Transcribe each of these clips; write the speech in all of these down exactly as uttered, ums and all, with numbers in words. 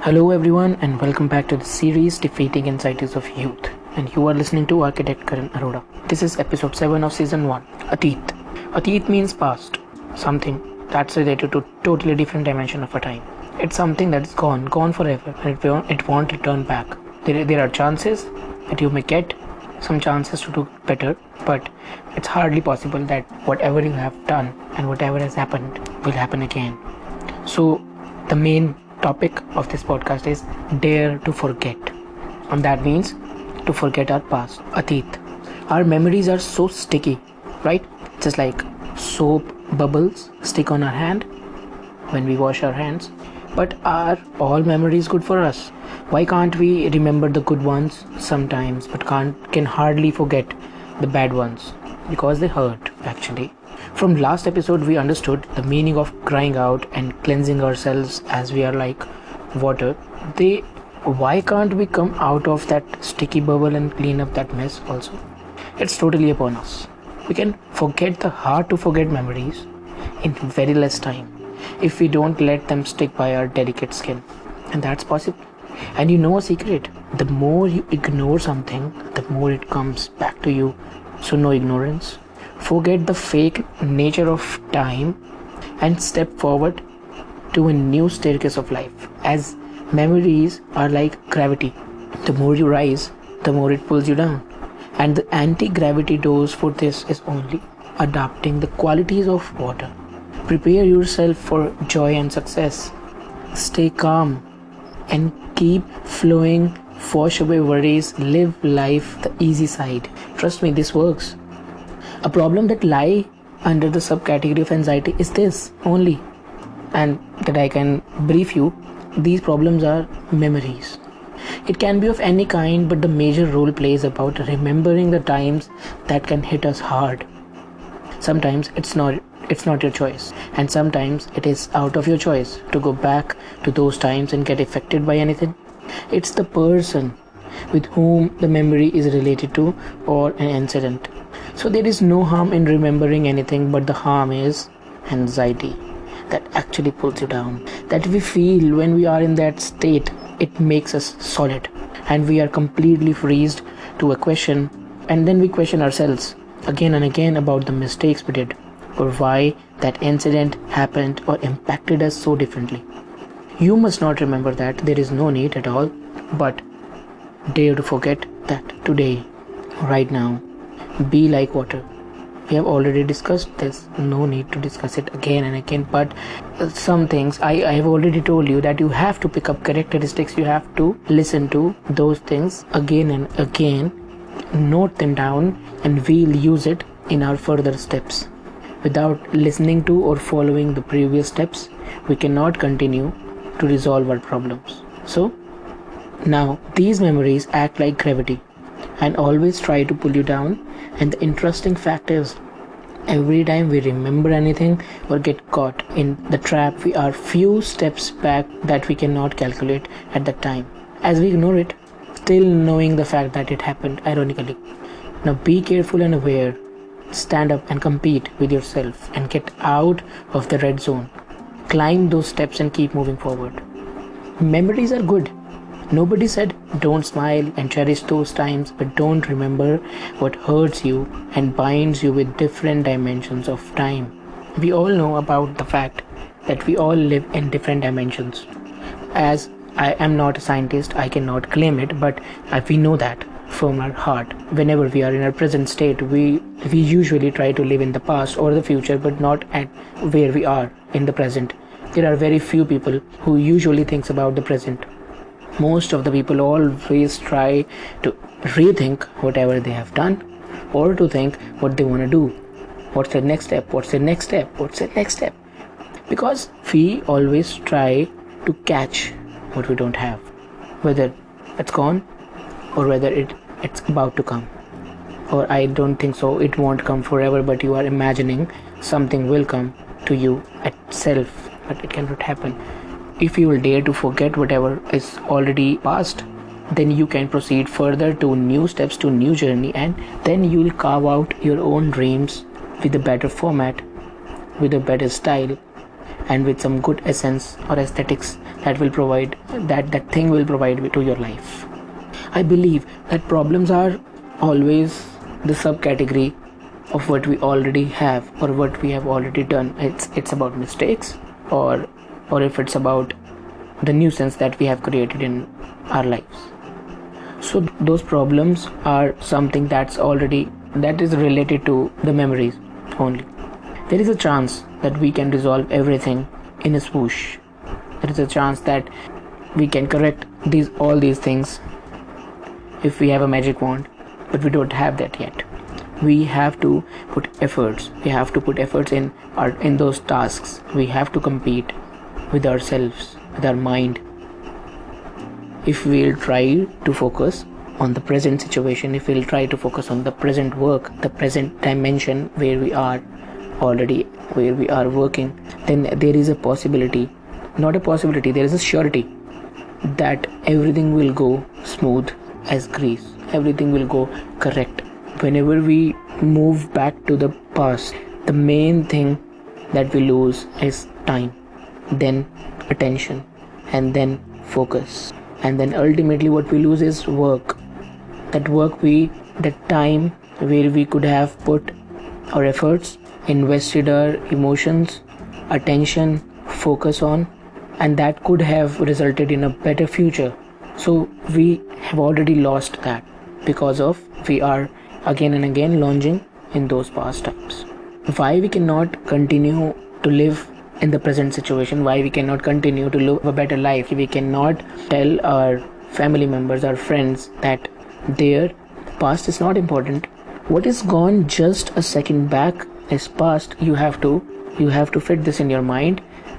Hello, everyone, and welcome back to the series Defeating Anxieties of Youth. And you are listening to Architect Karan Arora. This is episode seven of season one. Ateet. Ateet means past, something that's related to totally different dimension of a time. It's something that's gone, gone forever, and it won't, it won't return back. There, there are chances that you may get some chances to do better, but it's hardly possible that whatever you have done and whatever has happened will happen again. So the main topic of this podcast is dare to forget, and that means to forget our past. Ateet. Our memories are so sticky, right? Just like soap bubbles stick on our hand when we wash our hands. But are all memories good for us? Why can't we remember the good ones sometimes but can't can hardly forget the bad ones? Because they hurt, actually. From last episode we understood the meaning of crying out and cleansing ourselves as we are like water. They why can't we come out of that sticky bubble and clean up that mess also? It's totally upon us. We can forget the hard to forget memories in very less time if we don't let them stick by our delicate skin. And that's possible. And you know a secret, the more you ignore something, the more it comes back to you. So no ignorance. Forget the fake nature of time and step forward to a new staircase of life. As memories are like gravity. The more you rise, the more it pulls you down. And the anti-gravity dose for this is only adapting the qualities of water. Prepare yourself for joy and success. Stay calm and keep flowing. Wash away worries. Live life the easy side. Trust me, this works. A problem that lie under the subcategory of anxiety is this only, and that I can brief you. These problems are memories. It can be of any kind, but the major role plays about remembering the times that can hit us hard. Sometimes it's not it's not your choice, and sometimes it is out of your choice to go back to those times and get affected by anything. It's the person with whom the memory is related to or an incident. So there is no harm in remembering anything, but the harm is anxiety that actually pulls you down. That we feel when we are in that state, it makes us solid and we are completely freezed to a question, and then we question ourselves again and again about the mistakes we did or why that incident happened or impacted us so differently. You must not remember that. There is no need at all, but dare to forget that today, right now. Be like water. We have already discussed this. No need to discuss it again and again. But some things I, I have already told you that you have to pick up characteristics. You have to listen to those things again and again. Note them down, and we'll use it in our further steps. Without listening to or following the previous steps, we cannot continue to resolve our problems. So now these memories act like gravity and always try to pull you down. And the interesting fact is, every time we remember anything or get caught in the trap, we are few steps back that we cannot calculate at the time. As we ignore it, still knowing the fact that it happened, ironically. Now be careful and aware. Stand up and compete with yourself and get out of the red zone. Climb those steps and keep moving forward. Memories are good. Nobody said don't smile and cherish those times, but don't remember what hurts you and binds you with different dimensions of time. We all know about the fact that we all live in different dimensions. As I am not a scientist, I cannot claim it, but we know that from our heart. Whenever we are in our present state, we we usually try to live in the past or the future, but not at where we are in the present. There are very few people who usually thinks about the present. Most of the people always try to rethink whatever they have done or to think what they want to do. What's the next step? What's the next step? What's the next step? Because we always try to catch what we don't have, whether it's gone or whether it, it's about to come. Or I don't think so, it won't come forever, but you are imagining something will come to you itself, but it cannot happen. If you will dare to forget whatever is already past, then you can proceed further to new steps, to new journey, and then you will carve out your own dreams with a better format, with a better style, and with some good essence or aesthetics that will provide that that thing will provide to your life. I believe that problems are always the subcategory of what we already have or what we have already done. It's it's about mistakes, or or if it's about the nuisance that we have created in our lives. So those problems are something that's already that is related to the memories only. There is a chance that we can resolve everything in a swoosh. There is a chance that we can correct these all these things if we have a magic wand, but we don't have that yet. We have to put efforts. We have to put efforts in our in those tasks. We have to compete with ourselves, with our mind. If we'll try to focus on the present situation, if we'll try to focus on the present work, the present dimension where we are already, where we are working, then there is a possibility, not a possibility, there is a surety that everything will go smooth as grease. Everything will go correct. Whenever we move back to the past, the main thing that we lose is time, then attention, and then focus, and then ultimately what we lose is work. That work we that time where we could have put our efforts, invested our emotions, attention, focus on, and that could have resulted in a better future. So we have already lost that because of we are again and again lunging in those past times. Why we cannot continue to live in the present situation, why we cannot continue to live a better life, we cannot tell our family members, our friends that their past is not important. What is gone just a second back is past. You have to you have to fit this in your mind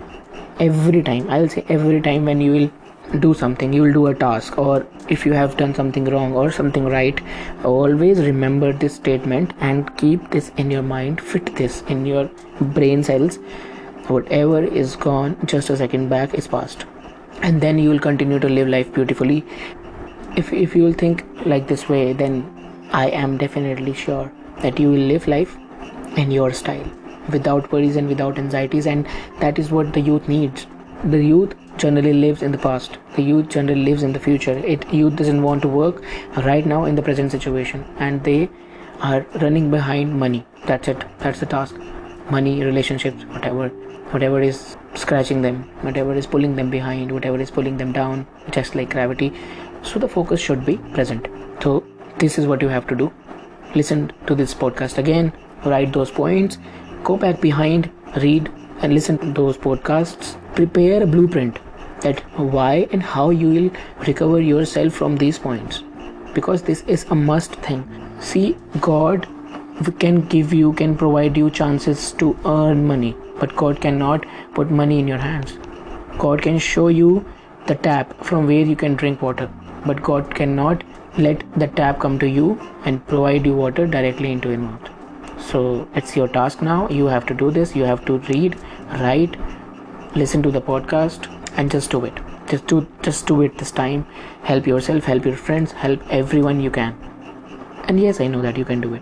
every time. I'll say every time when you will do something, you will do a task, or if you have done something wrong or something right, always remember this statement and keep this in your mind, fit this in your brain cells. Whatever is gone just a second back is past, and then you will continue to live life beautifully. If, if you will think like this way, then I am definitely sure that you will live life in your style, without worries and without anxieties, and that is what the youth needs. The youth generally lives in the past. The youth generally lives in the future. It youth doesn't want to work right now in the present situation, and they are running behind money. That's it. That's the task. Money, relationships, whatever, whatever is scratching them, whatever is pulling them behind, whatever is pulling them down, just like gravity. So the focus should be present. So this is what you have to do. Listen to this podcast again. Write those points. Go back behind, read and listen to those podcasts. Prepare a blueprint that why and how you will recover yourself from these points, because this is a must thing. See, God can give you, can provide you chances to earn money, but God cannot put money in your hands. God can show you the tap from where you can drink water, but God cannot let the tap come to you and provide you water directly into your mouth. So it's your task now. You have to do this. You have to read, write, listen to the podcast, and just do it. Just do just do it this time. Help yourself, help your friends, help everyone you can. And yes, I know that you can do it,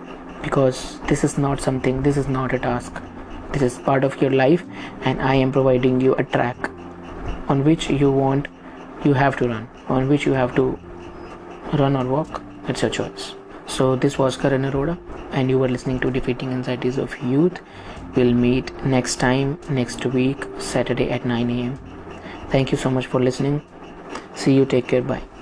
because this is not something, this is not a task. This is part of your life, and I am providing you a track on which you want, you have to run, on which you have to run or walk. It's your choice. So this was Karan Arora, and you were listening to Defeating Anxieties of Youth. We'll meet next time, next week, Saturday at nine a.m. Thank you so much for listening. See you. Take care. Bye.